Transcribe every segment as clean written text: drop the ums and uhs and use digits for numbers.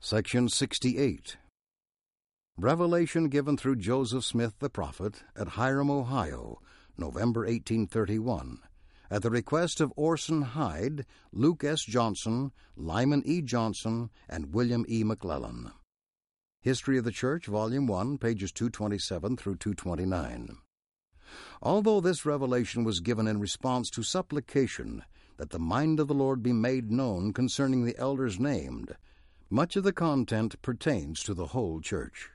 Section 68. Revelation given through Joseph Smith the prophet at Hiram, Ohio, November 1831, at the request of Orson Hyde, Luke S. Johnson, Lyman E. Johnson, and William E. McClellan. History of the Church, Volume 1, pages 227 through 229. Although this revelation was given in response to supplication that the mind of the Lord be made known concerning the elders named, much of the content pertains to the whole church.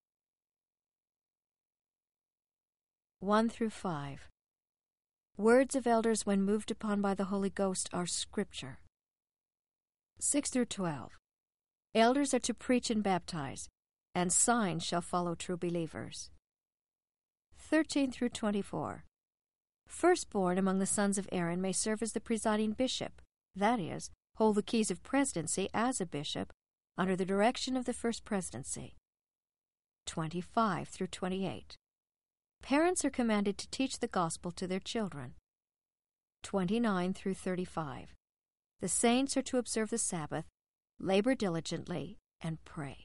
1 through 5. Words of elders when moved upon by the Holy Ghost are Scripture. 6 through 12. Elders are to preach and baptize, and signs shall follow true believers. 13 through 24. Firstborn among the sons of Aaron may serve as the presiding bishop, that is, hold the keys of presidency as a bishop, under the direction of the first presidency. 25 through 28. Parents are commanded to teach the gospel to their children. 29 through 35. The saints are to observe the Sabbath, labor diligently, and pray.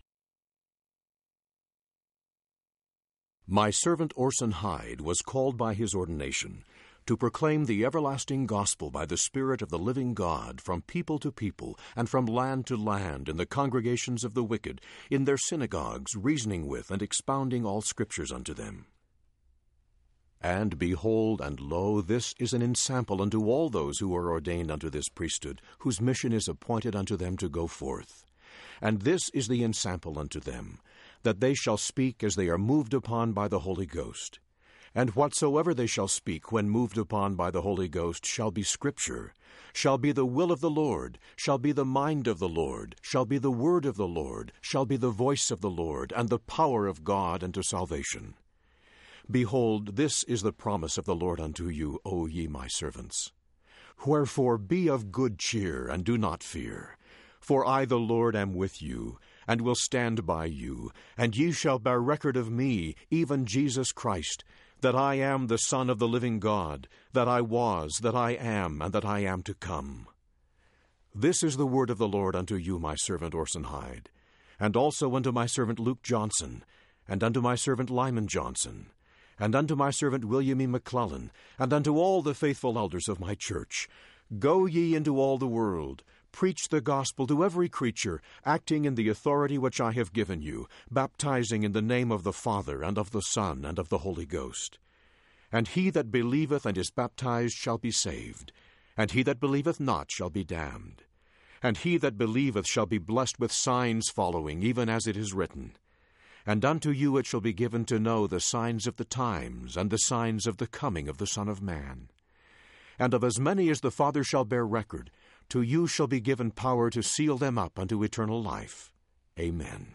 My servant Orson Hyde was called by his ordination to proclaim the everlasting gospel by the Spirit of the living God from people to people and from land to land in the congregations of the wicked, in their synagogues, reasoning with and expounding all Scriptures unto them. And behold, and lo, this is an ensample unto all those who are ordained unto this priesthood, whose mission is appointed unto them to go forth. And this is the ensample unto them, that they shall speak as they are moved upon by the Holy Ghost. And whatsoever they shall speak when moved upon by the Holy Ghost shall be Scripture, shall be the will of the Lord, shall be the mind of the Lord, shall be the word of the Lord, shall be the voice of the Lord, and the power of God unto salvation. Behold, this is the promise of the Lord unto you, O ye my servants. Wherefore be of good cheer, and do not fear. For I the Lord am with you, and will stand by you, and ye shall bear record of me, even Jesus Christ, that I am the Son of the living God, that I was, that I am, and that I am to come. This is the word of the Lord unto you, my servant Orson Hyde, and also unto my servant Luke Johnson, and unto my servant Lyman Johnson, and unto my servant William E. McClellan, and unto all the faithful elders of my church. Go ye into all the world, preach the gospel to every creature, acting in the authority which I have given you, baptizing in the name of the Father, and of the Son, and of the Holy Ghost. And he that believeth and is baptized shall be saved, and he that believeth not shall be damned. And he that believeth shall be blessed with signs following, even as it is written. And unto you it shall be given to know the signs of the times, and the signs of the coming of the Son of Man. And of as many as the Father shall bear record, to you shall be given power to seal them up unto eternal life. Amen.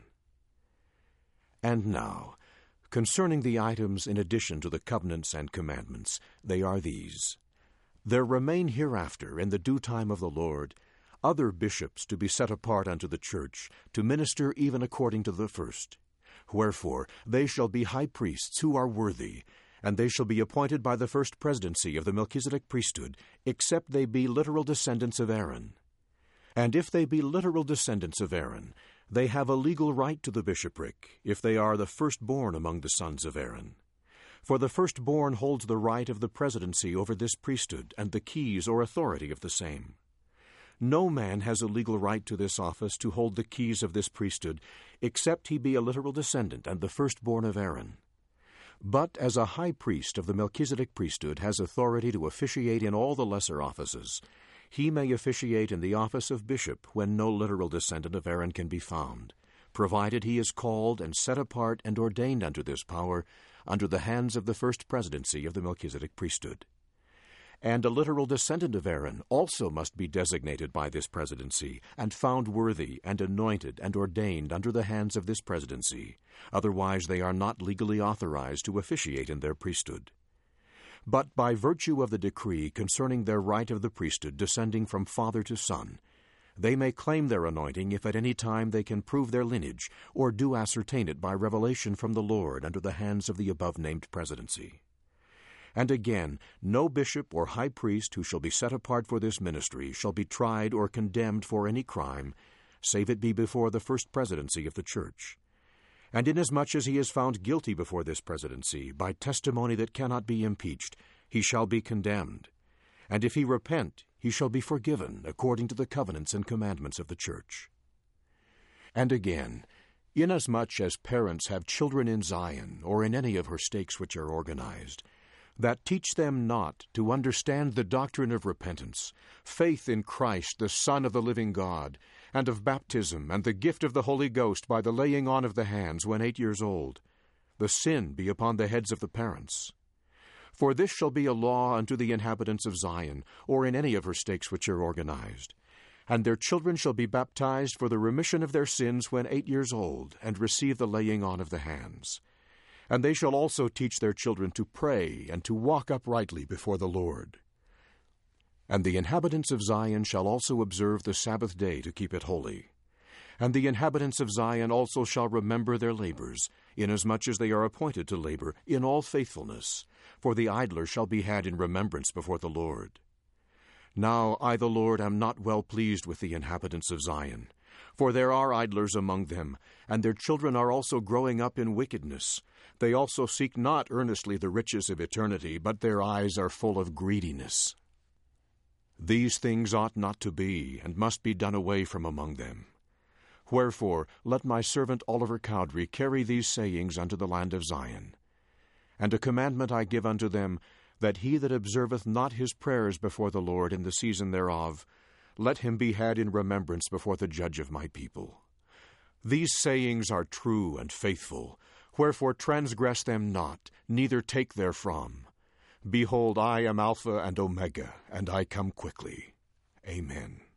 And now, concerning the items in addition to the covenants and commandments, they are these. There remain hereafter, in the due time of the Lord, other bishops to be set apart unto the church, to minister even according to the first. Wherefore they shall be high priests who are worthy, and they shall be appointed by the first presidency of the Melchizedek priesthood, except they be literal descendants of Aaron. And if they be literal descendants of Aaron, they have a legal right to the bishopric, if they are the firstborn among the sons of Aaron. For the firstborn holds the right of the presidency over this priesthood, and the keys or authority of the same. No man has a legal right to this office to hold the keys of this priesthood, except he be a literal descendant and the firstborn of Aaron. But as a high priest of the Melchizedek priesthood has authority to officiate in all the lesser offices, he may officiate in the office of bishop when no literal descendant of Aaron can be found, provided he is called and set apart and ordained unto this power under the hands of the first presidency of the Melchizedek priesthood. And a literal descendant of Aaron also must be designated by this presidency, and found worthy, and anointed, and ordained under the hands of this presidency. Otherwise they are not legally authorized to officiate in their priesthood. But by virtue of the decree concerning their right of the priesthood descending from father to son, they may claim their anointing if at any time they can prove their lineage, or do ascertain it by revelation from the Lord under the hands of the above-named presidency. And again, no bishop or high priest who shall be set apart for this ministry shall be tried or condemned for any crime, save it be before the first presidency of the church. And inasmuch as he is found guilty before this presidency, by testimony that cannot be impeached, he shall be condemned. And if he repent, he shall be forgiven, according to the covenants and commandments of the church. And again, inasmuch as parents have children in Zion, or in any of her stakes which are organized, that teach them not to understand the doctrine of repentance, faith in Christ, the Son of the living God, and of baptism, and the gift of the Holy Ghost by the laying on of the hands when 8 years old, the sin be upon the heads of the parents. For this shall be a law unto the inhabitants of Zion, or in any of her stakes which are organized. And their children shall be baptized for the remission of their sins when 8 years old, and receive the laying on of the hands. And they shall also teach their children to pray and to walk uprightly before the Lord. And the inhabitants of Zion shall also observe the Sabbath day to keep it holy. And the inhabitants of Zion also shall remember their labors, inasmuch as they are appointed to labor, in all faithfulness. For the idler shall be had in remembrance before the Lord. Now I the Lord am not well pleased with the inhabitants of Zion. For there are idlers among them, and their children are also growing up in wickedness. They also seek not earnestly the riches of eternity, but their eyes are full of greediness. These things ought not to be, and must be done away from among them. Wherefore let my servant Oliver Cowdery carry these sayings unto the land of Zion. And a commandment I give unto them, that he that observeth not his prayers before the Lord in the season thereof, let him be had in remembrance before the judge of my people. These sayings are true and faithful, wherefore transgress them not, neither take therefrom. Behold, I am Alpha and Omega, and I come quickly. Amen.